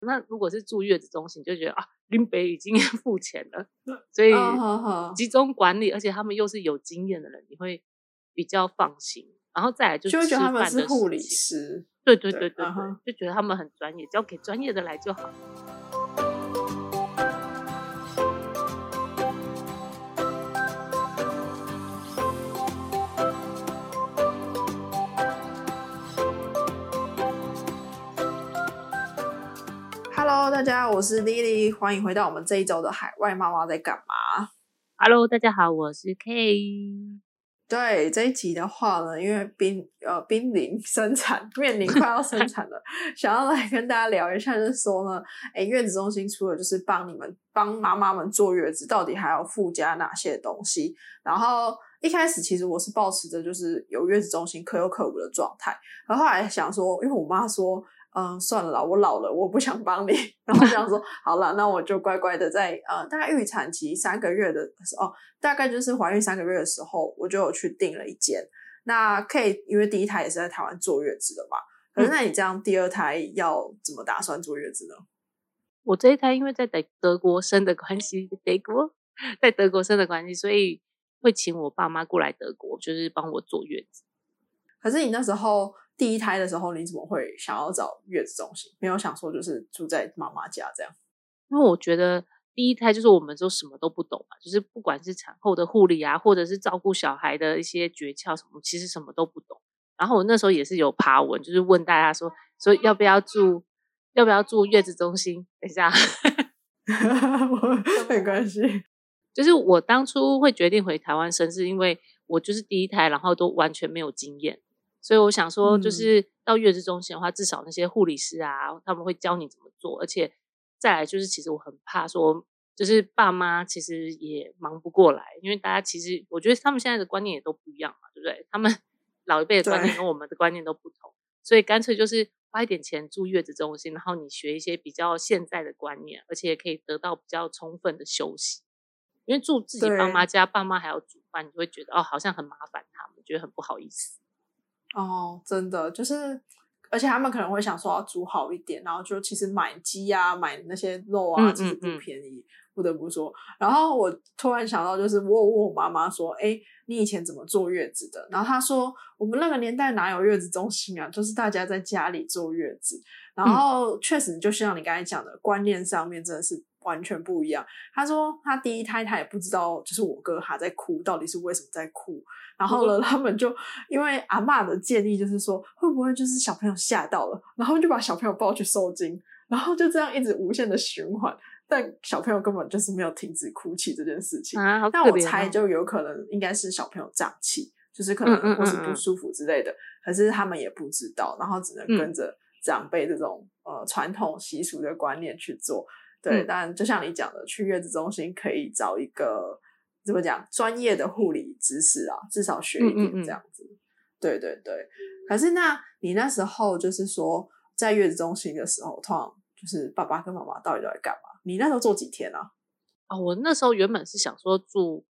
那如果是住月子中心，就觉得啊，林北已经付钱了，所以集中管理，而且他们又是有经验的人，你会比较放心。然后再来就是吃饭的事情， 就会觉得他们是护理师， 对，就觉得他们很专业，交给专业的来就好。 Hello， 大家，我是 Lily， 欢迎回到我们这一周的海外妈妈在干嘛。 Hello， 大家好，我是 K。 对，这一集的话呢，因为濒临生产，面临快要生产了，想要来跟大家聊一下，就是说呢，月子中心除了就是帮妈妈们坐月子，到底还要附加哪些东西？然后一开始其实我是抱持着就是有月子中心可有可无的状态，然后后来想说，因为我妈说算了啦，我老了，我不想帮你。然后这样说，好了，那我就乖乖的在大概预产期3个月的时候，大概就是怀孕3个月的时候，我就有去订了一间。那可以，因为第一胎也是在台湾坐月子的嘛。可是那你这样第二胎要怎么打算坐月子呢？ 我这一胎因为在德国生的关系，在德国生的关系，所以会请我爸妈过来德国，就是帮我坐月子。 可是你那时候第一胎的时候，你怎么会想要找月子中心？没有想说就是住在妈妈家这样？ 因为我觉得第一胎就是我们都什么都不懂嘛，就是不管是产后的护理啊，或者是照顾小孩的一些诀窍什么，其实什么都不懂。然后我那时候也是有爬文，就是问大家说要不要住月子中心？等一下， 没关系。 就是我当初会决定回台湾生，是因为我就是第一胎，然后都完全没有经验。所以我想说，就是到月子中心的话，至少那些护理师啊，他们会教你怎么做，而且再来就是，其实我很怕说，就是爸妈其实也忙不过来，因为大家其实我觉得他们现在的观念也都不一样嘛，对不对？他们老一辈的观念跟我们的观念都不同，所以干脆就是花一点钱住月子中心，然后你学一些比较现在的观念，而且也可以得到比较充分的休息。因为住自己爸妈家，爸妈还要煮饭，你就会觉得好像很麻烦他们，觉得很不好意思。 真的就是，而且他们可能会想说要煮好一点，然后就其实买鸡啊、买那些肉啊，其实不便宜，不得不说。然后我突然想到，就是我问我妈妈说：“你以前怎么坐月子的？”然后她说：“我们那个年代哪有月子中心啊？就是大家在家里坐月子。”然后确实，就像你刚才讲的，观念上面真的是完全不一样。他说他第一胎他也不知道，就是我哥他在哭到底是为什么在哭。然后呢，他们就因为阿嬷的建议就是说，会不会就是小朋友吓到了，然后就把小朋友抱去收惊，然后就这样一直无限的循环。但小朋友根本就是没有停止哭泣这件事情。但我猜就有可能应该是小朋友胀气，就是可能或是不舒服之类的，可是他们也不知道，然后只能跟着长辈这种传统习俗的观念去做。对，但就像你讲的，去月子中心可以找一个怎么讲专业的护理知识啊，至少学一点这样子。对对对。可是那你那时候就是说在月子中心的时候，通常就是爸爸跟妈妈到底在干嘛？你那时候做几天啊？ 我那时候原本是想说住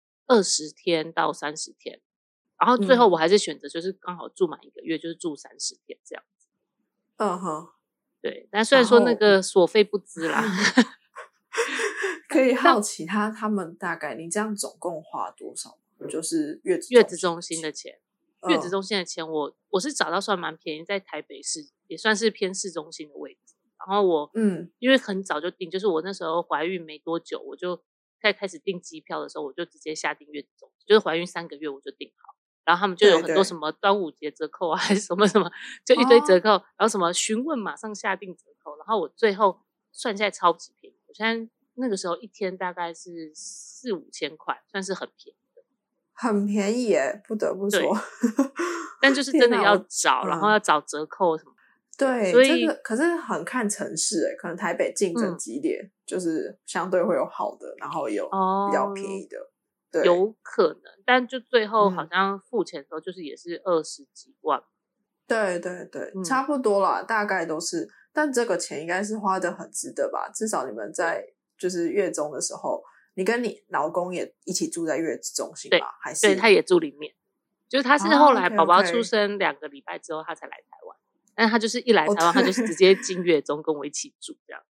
20天到30天，然后最后我还是选择就是刚好住满1个月，就是住30天这样子。对，但虽然说那个所费不赀啦。 可以好奇他们大概你这样总共花多少？就是月子中心的钱。月子中心的钱我是找到算蛮便宜，在台北市也算是偏市中心的位置。然后我因为很早就订，就是我那时候怀孕没多久，我就在开始订机票的时候，我就直接下订月子中心，就是怀孕3个月我就订好。然后他们就有很多什么端午节折扣啊，还是什么什么，就一堆折扣，然后什么询问马上下订折扣，然后我最后算下来超级便宜。我现在那个时候一天大概是4-5千块，算是很便宜的， 很便宜耶，不得不说。 但就是真的要找，然后要找折扣什么。 对， 所以这个可是很看城市可能台北竞争激烈，就是相对会有好的，然后有比较便宜的。对， 有可能，但就最后好像付钱的时候就是也是20几万。 对对对，差不多啦，大概都是。但这个钱应该是花得很值得吧？至少你们在就是月中的时候，你跟你老公也一起住在月子中心吧？ 对，他也住里面。就是他是后来宝宝出生2个礼拜之后他才来台湾。 但是他就是一来台湾，他就是直接进月中跟我一起住这样。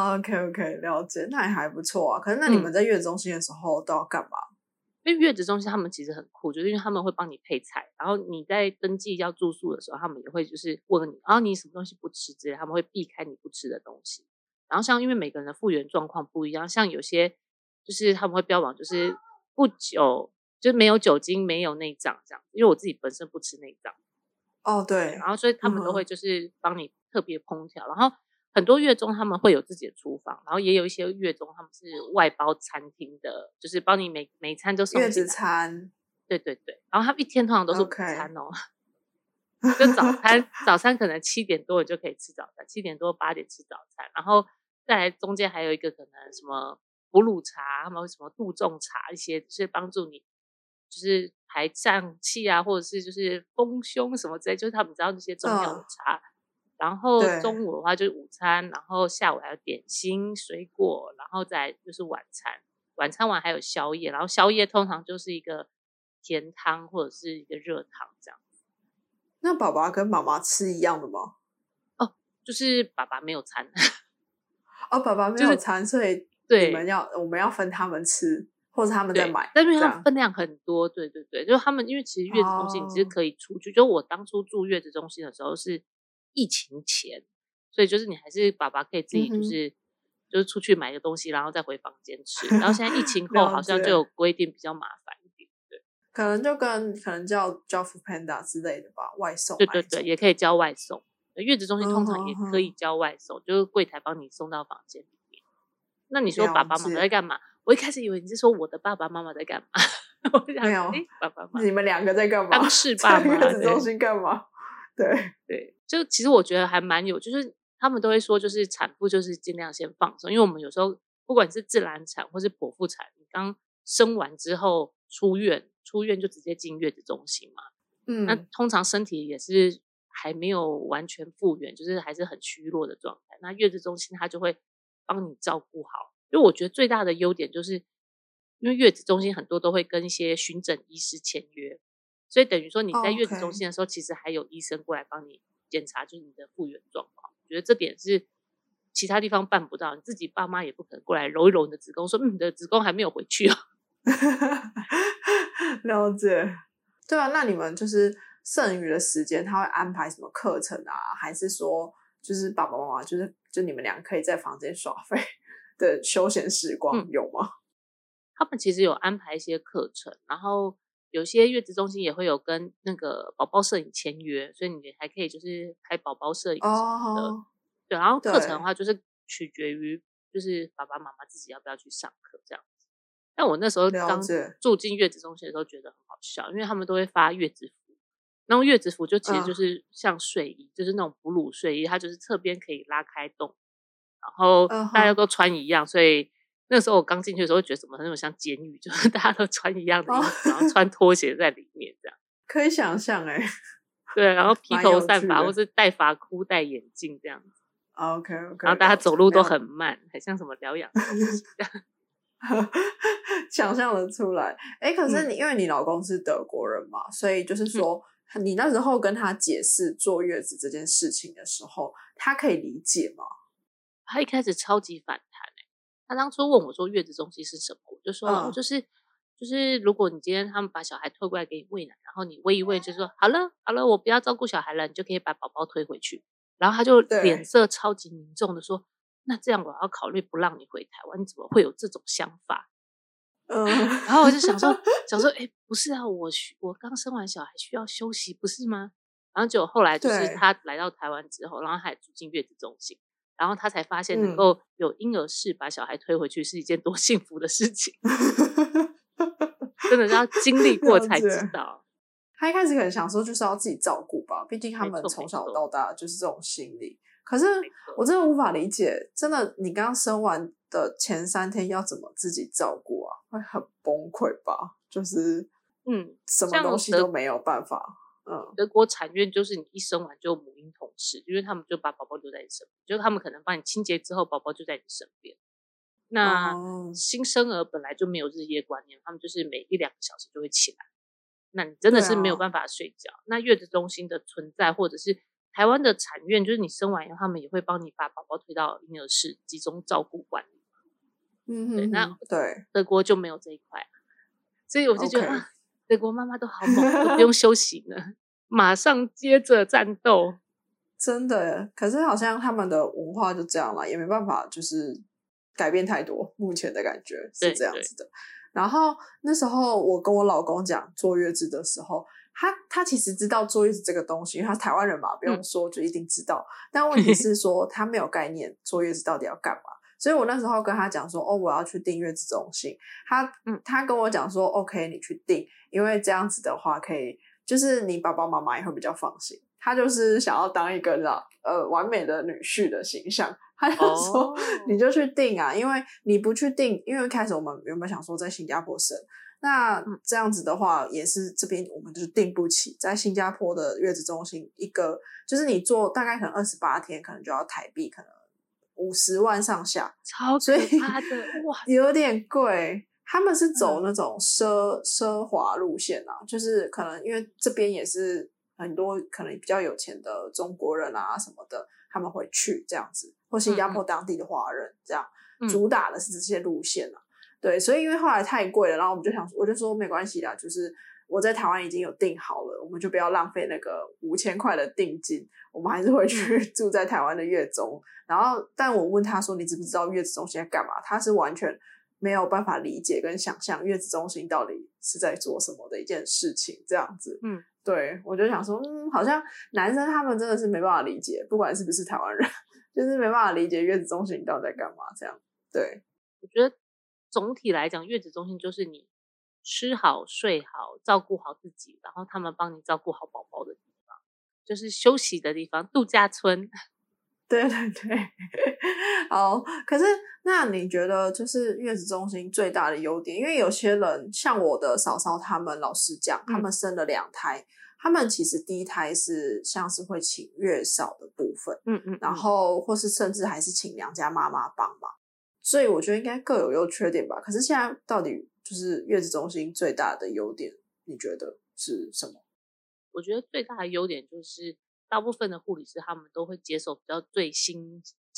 OK， 了解，那也还不错啊。可是那你们在月子中心的时候都要干嘛？ 因为月子中心他们其实很酷，就是因为他们会帮你配菜，然后你在登记要住宿的时候，他们也会就是问你，然后你什么东西不吃之类，他们会避开你不吃的东西。然后像因为每个人的复原状况不一样，像有些就是他们会标榜就是不酒，就是没有酒精，没有内脏这样。因为我自己本身不吃内脏， 对， 然后所以他们都会就是帮你特别烹调，然后很多月中他们会有自己的厨房，然后也有一些月中他们是外包餐厅的，就是帮你每一餐都送进来。 月子餐， 对，然后他们一天通常都是午餐哦。就早餐可能7点多你就可以吃早餐，7点多8点吃早餐，然后再来中间还有一个可能什么哺乳茶，他们会什么杜仲茶一些，就是帮助你就是排胀气啊，或者是就是丰胸什么之类，就是他们知道这些中药的茶。然后中午的话就是午餐，然后下午还有点心水果，然后再来就是晚餐，晚餐完还有宵夜，然后宵夜通常就是一个甜汤或者是一个热汤这样。 那爸爸跟妈妈吃一样的吗？ 就是爸爸没有餐。 爸爸没有餐，所以对我们要分他们吃，或者他们在买。 但因为他们分量很多，对，就是他们因为其实月子中心你是可以出去，就我当初住月子中心的时候是疫情前，所以就是你还是爸爸可以自己就是出去买个东西，然后再回房间吃。然后现在疫情后好像就有规定比较麻烦一点，对， 可能就可能叫 Foodpanda 之类的吧，外送。 对，也可以叫外送。月子中心通常也可以叫外送，就是柜台帮你送到房间里面。那你说爸爸妈妈在干嘛？我一开始以为你是说我的爸爸妈妈在干嘛。我想没有， 爸爸妈妈， 你们两个在干嘛？ 当事爸妈在月子中心干嘛？ 对，就其实我觉得还蛮有，就是他们都会说，就是产妇就是尽量先放松，因为我们有时候不管是自然产或是剖腹产，你刚生完之后出院就直接进月子中心嘛。那通常身体也是还没有完全复原，就是还是很虚弱的状态。那月子中心他就会帮你照顾好，因为我觉得最大的优点就是，因为月子中心很多都会跟一些巡诊医师签约，所以等于说你在月子中心的时候，其实还有医生过来帮你检查，就是你的复原状况。我觉得这点是其他地方办不到，你自己爸妈也不可能过来揉一揉你的子宫，说你的子宫还没有回去哦。 了解。对啊，那你们就是剩余的时间，他会安排什么课程啊？还是说，就是爸爸妈妈就你们俩可以在房间耍废的休闲时光有吗？ 他们其实有安排一些课程，然后有些月子中心也会有跟那个宝宝摄影签约，所以你还可以就是拍宝宝摄影什么的。对，然后课程的话就是取决于就是爸爸妈妈自己要不要去上课这样子。但我那时候刚住进月子中心的时候觉得很好笑，因为他们都会发月子服，然后月子服就其实就是像睡衣，就是那种哺乳睡衣，它就是侧边可以拉开洞，然后大家都穿一样，所以那时候我刚进去的时候觉得怎么很有像监狱，就是大家都穿一样的衣服，然后穿拖鞋在里面这样。 可以想象对，然后披头散发或是戴发箍、戴眼镜这样子。 OK， 然后大家走路都很慢，很像什么疗养中心这样。 想象得出来。可是因为你老公是德国人嘛，所以就是说，你那时候跟他解释坐月子这件事情的时候，他可以理解吗？ 他一开始超级反弹他当初问我说月子中心是什么，我就说就是如果你今天他们把小孩推过来给你喂奶，然后你喂一喂就说好了，我不要照顾小孩了，你就可以把宝宝推回去。然后他就脸色超级凝重的说，那这样我要考虑不让你回台湾，你怎么会有这种想法？然后我就想说不是啊，我刚生完小孩需要休息不是吗？然后结果后来就是他来到台湾之后，然后他也住进月子中心，然后他才发现能够有婴儿室把小孩推回去是一件多幸福的事情。真的是要经历过才知道。 他一开始可能想说就是要自己照顾吧，毕竟他们从小到大就是这种心理。可是我真的无法理解，真的你刚生完的前3天要怎么自己照顾啊？会很崩溃吧？就是什么东西都没有办法。 德国产院就是你一生完就母婴同室，因为他们就把宝宝留在你身边，就是他们可能帮你清洁之后，宝宝就在你身边。那新生儿本来就没有日夜观念，他们就是每1-2个小时就会起来，那你真的是没有办法睡觉。那月子中心的存在，或者是台湾的产院就是你生完以后，他们也会帮你把宝宝推到婴儿室集中照顾管理。对，那对， 德国就没有这一块，所以我就觉得啊，德国妈妈都好猛，都不用休息呢，马上接着战斗。 真的，可是好像他们的文化就这样了，也没办法，就是改变太多。目前的感觉是这样子的。然后那时候我跟我老公讲坐月子的时候，他其实知道坐月子这个东西，因为他是台湾人嘛，不用说就一定知道。但问题是说他没有概念坐月子到底要干嘛。所以我那时候跟他讲说，我要去订月子中心。他跟我讲说 OK 你去订，因为这样子的话可以就是你爸爸妈妈也会比较放心。他就是想要当一个完美的女婿的形象，他就说你就去订啊，因为你不去订，因为一开始我们原本想说在新加坡生，那这样子的话也是这边我们就订不起，在新加坡的月子中心一个就是你做大概可能28天，可能就要台币可能50万上下， 超可怕的哇， 有点贵。他们是走那种奢华路线啊，就是可能因为这边也是很多可能比较有钱的中国人啊什么的，他们会去这样子，或新加坡当地的华人这样，主打的是这些路线啊。对，所以因为后来太贵了，然后我就说没关系啦，就是我在台湾已经有订好了，我们就不要浪费那个5000块的定金，我们还是会去住在台湾的月中。然后，但我问他说你知不知道月子中心在干嘛？他是完全没有办法理解跟想象月子中心到底是在做什么的一件事情，这样子。对，我就想说，好像男生他们真的是没办法理解，不管是不是台湾人，就是没办法理解月子中心到底在干嘛这样。对， 我觉得总体来讲，月子中心就是你吃好、睡好、照顾好自己，然后他们帮你照顾好宝宝的地方，就是休息的地方，度假村。 对对对，好。可是那你觉得就是月子中心最大的优点，因为有些人像我的嫂嫂他们，老实讲，他们生了2胎，他们其实第一胎是像是会请月嫂的部分，然后或是甚至还是请娘家妈妈帮忙，所以我觉得应该各有优缺点吧。可是现在到底就是月子中心最大的优点，你觉得是什么？ 我觉得最大的优点就是大部分的护理师他们都会接受比较最新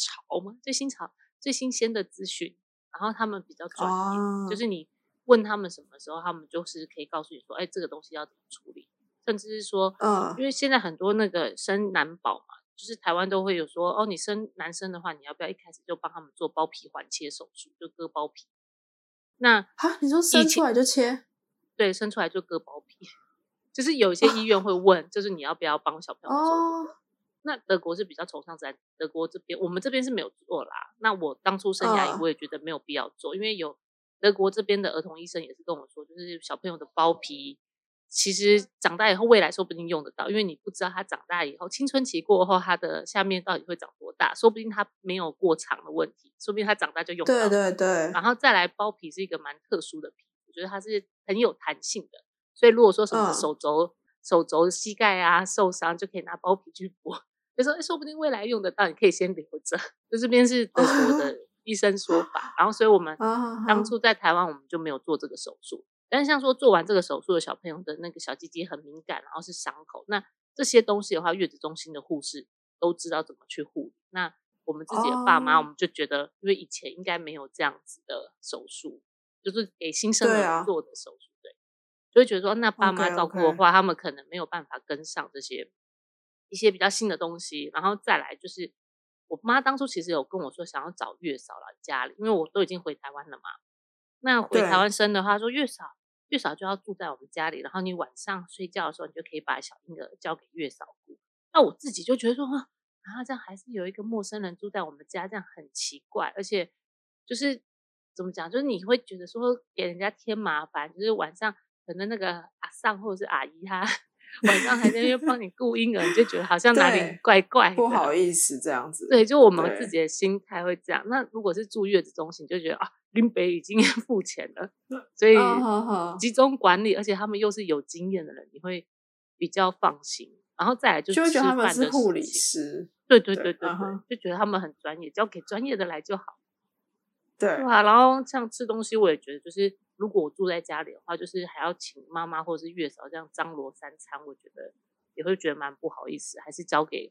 鲜的资讯，然后他们比较专业，就是你问他们什么时候，他们就是可以告诉你说，这个东西要怎么处理，甚至是说，因为现在很多那个生男宝嘛，就是台湾都会有说，你生男生的话，你要不要一开始就帮他们做包皮环切手术，就割包皮？那你说生出来就切？ 对，生出来就割包皮。就是有一些医院会问，就是你要不要帮小朋友做这个？那德国是比较崇尚在德国这边，我们这边是没有做啦。那我当初生牙医，我也觉得没有必要做，因为有德国这边的儿童医生也是跟我说，就是小朋友的包皮，其实长大以后未来说不定用得到，因为你不知道他长大以后青春期过后，他的下面到底会长多大，说不定他没有过长的问题，说不定他长大就用到。 对对对。 然后再来，包皮是一个蛮特殊的皮，我觉得它是很有弹性的。所以如果说什么手肘、膝盖啊受伤，就可以拿包皮去补。就说说不定未来用得到，你可以先留着。就这边是德国的医生说法，然后所以我们当初在台湾我们就没有做这个手术。但是像说做完这个手术的小朋友的那个小鸡鸡很敏感，然后是伤口，那这些东西的话，月子中心的护士都知道怎么去护理。那我们自己的爸妈，我们就觉得，因为以前应该没有这样子的手术，就是给新生儿做的手术。就会觉得说，那爸妈照顾的话，他们可能没有办法跟上这些一些比较新的东西。然后再来就是，我妈当初其实有跟我说，想要找月嫂来家里，因为我都已经回台湾了嘛。那回台湾生的话，说月嫂就要住在我们家里，然后你晚上睡觉的时候，你就可以把小婴儿交给月嫂顾。那我自己就觉得说，这样还是有一个陌生人住在我们家，这样很奇怪，而且就是怎么讲，就是你会觉得说给人家添麻烦，就是晚上。可能那个阿桑或者是阿姨，她晚上还在那边帮你顾婴儿，你就觉得好像哪里怪怪的， 不好意思这样子。 对，就我们自己的心态会这样。那如果是住月子中心，就觉得林北已经付钱了，所以集中管理，而且他们又是有经验的人，你会比较放心。然后再来就是吃饭的事情，就觉得他们是护理师，对，就觉得他们很专业，交给专业的来就好。对啊，然后像吃东西，我也觉得就是如果我住在家里的话，就是还要请妈妈或者是月嫂这样张罗3餐，我觉得也会觉得蛮不好意思，还是交给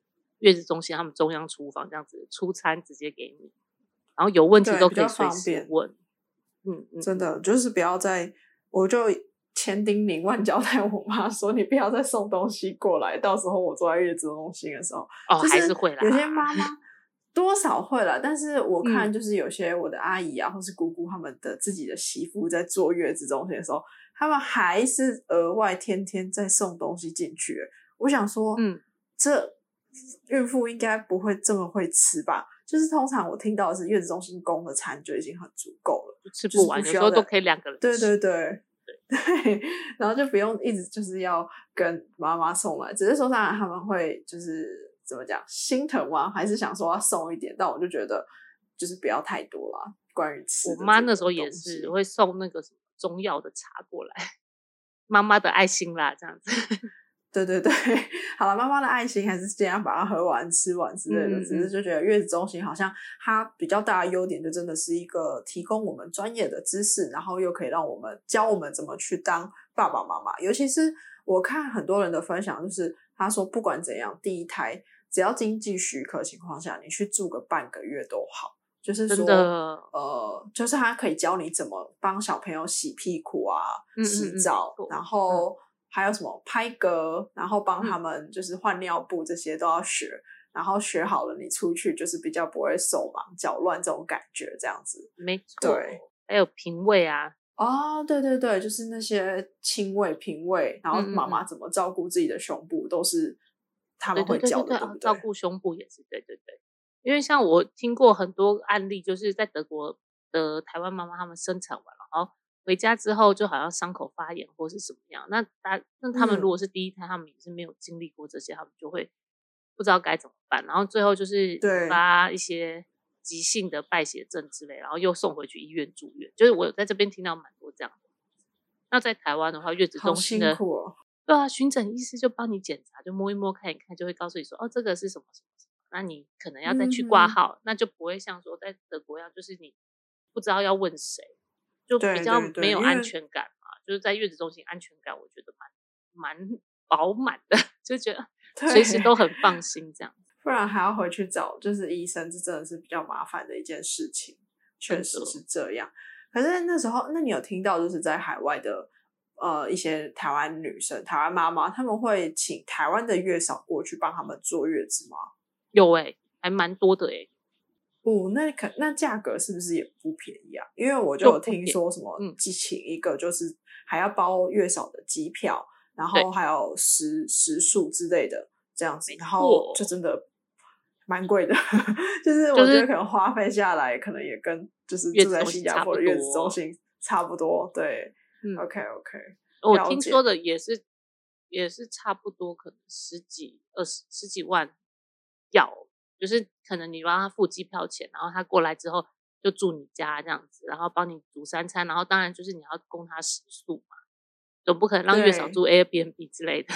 月子中心他们中央厨房这样子出餐直接给你，然后有问题都可以随时问。 真的就是不要再，我就千叮咛万交代我妈说，你不要再送东西过来，到时候我坐在月子中心的时候， 还是会啦。 有些妈妈多少会啦，但是我看就是有些我的阿姨啊，或是姑姑他们的自己的媳妇在坐月子中心的时候，他们还是额外天天在送东西进去。我想说，这孕妇应该不会这么会吃吧？就是通常我听到的是月子中心供的餐就已经很足够了， 吃不完，有时候都可以2个人吃。对，然后就不用一直就是要跟妈妈送来，只是说当然他们会就是怎么讲心疼吗？还是想说要送一点？但我就觉得就是不要太多啦。关于吃的， 我妈那时候也是会送那个什么中药的茶过来，妈妈的爱心啦，这样子。 对，好了，妈妈的爱心还是尽量把它喝完吃完之类的，只是就觉得月子中心好像它比较大的优点就真的是一个提供我们专业的知识，然后又可以让我们教我们怎么去当爸爸妈妈。尤其是我看很多人的分享，就是他说不管怎样，第一胎只要经济许可的情况下，你去住个半个月都好。就是说就是他可以教你怎么帮小朋友洗屁股啊，洗澡，然后还有什么拍嗝，然后帮他们就是换尿布，这些都要学，然后学好了你出去就是比较不会手忙脚乱这种感觉，这样子。 没错。 对， 还有平胃啊。 对，就是那些亲喂平喂，然后妈妈怎么照顾自己的胸部都是他们会教的，对不对？ 照顾胸部也是，对。因为像我听过很多案例，就是在德国的台湾妈妈，他们生产完了，然后回家之后就好像伤口发炎或是什么样。那他们如果是第一胎，他们也是没有经历过这些，他们就会不知道该怎么办，然后最后就是引发一些急性的败血症之类，然后又送回去医院住院。就是我在这边听到蛮多这样的。那在台湾的话，月子中心的好辛苦哦。 对啊，巡诊医师就帮你检查，就摸一摸看一看，就会告诉你说，这个是什么什么什么，那你可能要再去挂号，那就不会像说在德国一样，就是你不知道要问谁，就比较没有安全感嘛。就是在月子中心安全感，我觉得蛮饱满的，就觉得随时都很放心这样。 不然还要回去找就是医生，这真的是比较麻烦的一件事情，确实是这样。可是那时候，那你有听到就是在海外的一些台湾女生、台湾妈妈，他们会请台湾的月嫂过去帮他们坐月子吗？ 有还蛮多的那价格是不是也不便宜啊？因为我就有听说什么请一个就是还要包月嫂的机票，然后还有食宿之类的这样子，然后就真的蛮贵的。就是我觉得可能花费下来可能也跟就是住在新加坡的月子中心差不多。对，OK， 我听说的也是差不多，可能十几万要，就是可能你帮他付机票钱，然后他过来之后就住你家这样子，然后帮你煮3餐，然后当然就是你要供他食宿嘛，总不可能让月嫂住 Airbnb 之类的。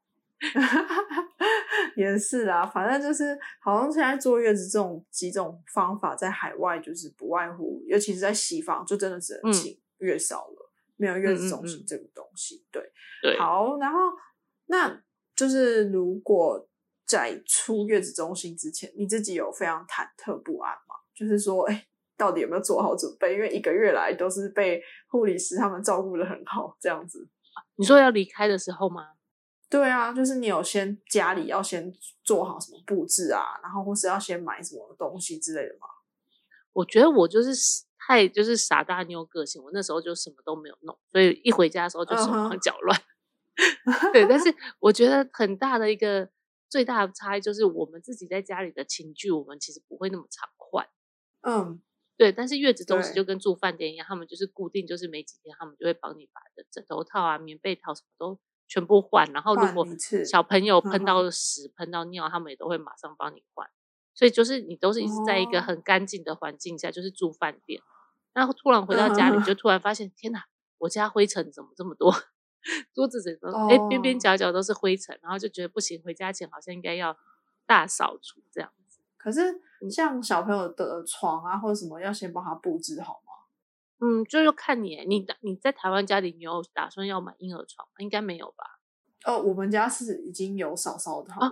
也是啦，反正就是好像现在坐月子这种几种方法在海外就是不外乎，尤其是在西方就真的只能请月嫂了，没有月子中心这个东西。对，好，然后那就是如果在出月子中心之前，你自己有非常忐忑不安吗？就是说到底有没有做好准备？因为1个月来都是被护理师他们照顾得很好这样子。 你说要离开的时候吗？ 对啊，就是你有家里要先做好什么布置啊，然后或是要先买什么东西之类的吗？ 我觉得我就是就是傻大妞个性，我那时候就什么都没有弄，所以一回家的时候就手忙脚乱。对，但是我觉得很大的一个最大的差异就是我们自己在家里的寝具，我们其实不会那么常换。对，但是月子中心就跟住饭店一样，他们就是固定，就是没几天他们就会帮你把枕头套啊、棉被套什么都全部换，然后如果小朋友喷到屎、喷到尿，他们也都会马上帮你换。所以就是你都是一直在一个很干净的环境下，就是住饭店。然后突然回到家里，就突然发现，天哪，我家灰尘怎么这么多？桌子怎么边边角角都是灰尘，然后就觉得不行，回家前好像应该要大扫除这样子。 可是像小朋友的床啊或者什么，要先帮他布置好吗？ 就是看你在台湾家里，你有打算要买婴儿床吗？应该没有吧？ 我们家是已经有嫂嫂他们的了。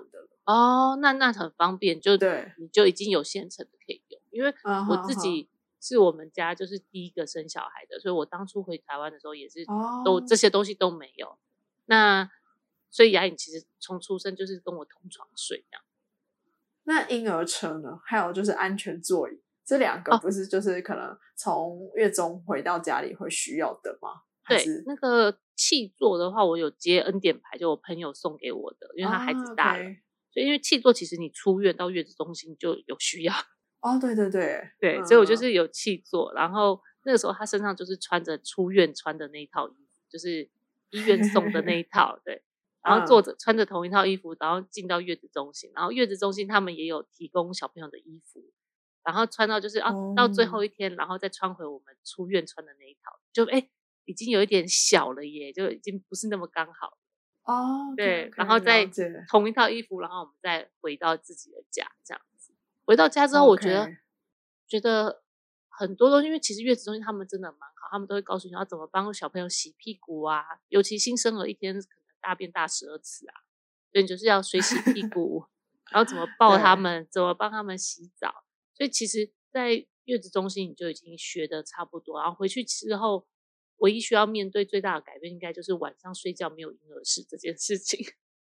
哦，那很方便，就对， 你就已经有现成的可以用。因为我自己是我们家就是第一个生小孩的，所以我当初回台湾的时候也是这些东西都没有。那所以雅颖其实从出生就是跟我同床睡这样。 那婴儿车呢？还有就是安全座椅，这两个不是就是可能从月中回到家里会需要的吗？ 对，那个汽座的话，我有接恩典牌，就我朋友送给我的，因为他孩子大了，所以因为汽座其实你出院到月子中心就有需要。 哦，对对对， 对，所以我就是有汽座，然后那个时候他身上就是穿着出院穿的那一套衣服，就是医院送的那一套，对。然后穿着同一套衣服，然后进到月子中心，然后月子中心他们也有提供小朋友的衣服，然后穿到就是到最后一天，然后再穿回我们出院穿的那一套，就已经有一点小了耶，就已经不是那么刚好哦。 对，然后再同一套衣服，然后我们再回到自己的家这样子。回到家之后，我觉得很多东西，因为其实月子中心他们真的蛮好，他们都会告诉你要怎么帮小朋友洗屁股啊，尤其新生儿一天可能大便大12次啊，所以你就是要水洗屁股，然后怎么抱他们，怎么帮他们洗澡。所以其实在月子中心你就已经学得差不多，然后回去之后唯一需要面对最大的改变应该就是晚上睡觉没有婴儿室这件事情。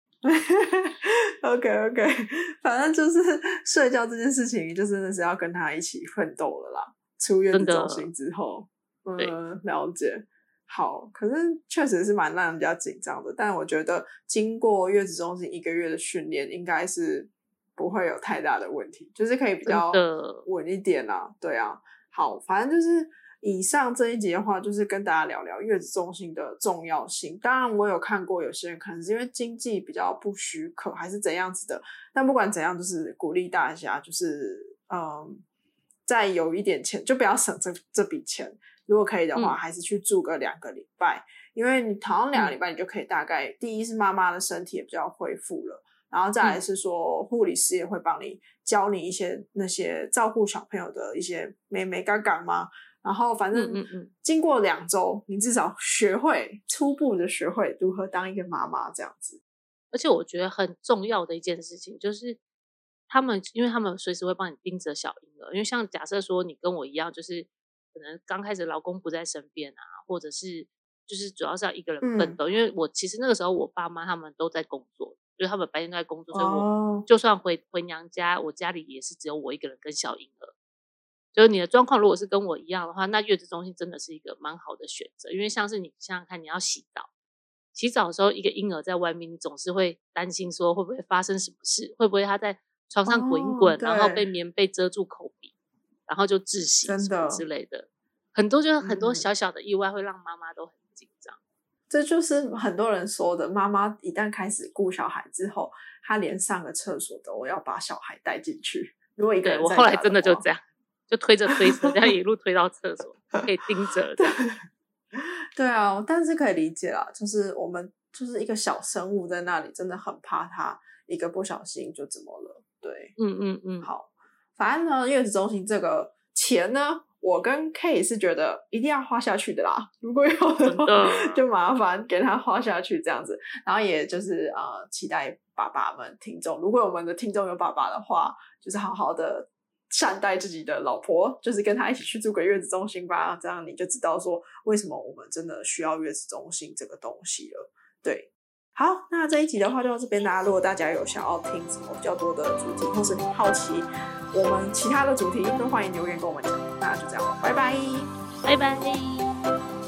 OK， 反正就是睡觉这件事情就真的是要跟他一起奋斗了啦，出月子中心之后。了解。好，可是确实是蛮让人家紧张的，但我觉得经过月子中心1个月的训练应该是不会有太大的问题，就是可以比较稳一点啦。对啊，好，反正就是以上这一集的话，就是跟大家聊聊月子中心的重要性。当然我有看过有些人可能是因为经济比较不许可还是怎样子的，但不管怎样就是鼓励大家就是再有一点钱就不要省这笔钱，如果可以的话还是去住个2个礼拜，因为你好像2个礼拜你就可以大概第一是妈妈的身体也比较恢复了，然后再来是说护理师也会帮你教你一些那些照顾小朋友的一些眉眉角角嘛，然后反正经过2周你至少初步的学会如何当一个妈妈这样子。 而且我觉得很重要的一件事情就是因为他们随时会帮你盯着小婴儿，因为像假设说你跟我一样，就是可能刚开始老公不在身边啊，或者是就是主要是要一个人奋斗，因为我其实那个时候我爸妈他们都在工作，就是他们白天都在工作，所以我就算回娘家，我家里也是只有我一个人跟小婴儿。就是你的状况如果是跟我一样的话，那月子中心真的是一个蛮好的选择，因为像是你想想看，你要洗澡的时候，一个婴儿在外面，你总是会担心说会不会发生什么事，会不会他在床上滚一滚，然后被棉被遮住口鼻，然后就窒息什么之类的，很多小小的意外会让妈妈都很紧张。 这就是很多人说的，妈妈一旦开始顾小孩之后，她连上个厕所都要把小孩带进去。如果一个人在家的话， 我后来真的就这样，就推着推车这样一路推到厕所，可以盯着这样。 对啊，但是可以理解啦，就是我们就是一个小生物在那里，真的很怕他一个不小心就怎么了。对，好，反正呢，月子中心这个钱呢，我跟 K 是觉得一定要花下去的啦。如果有的话，就麻烦给他花下去这样子。然后也就是期待爸爸们听众，如果我们的听众有爸爸的话，就是好好的善待自己的老婆，就是跟他一起去住个月子中心吧，这样你就知道说为什么我们真的需要月子中心这个东西了。对，好，那这一集的话就到这边啦。如果大家有想要听什么比较多的主题，或是你好奇我们其他的主题，都欢迎留言跟我们讲。那就这样了，拜拜， 拜拜。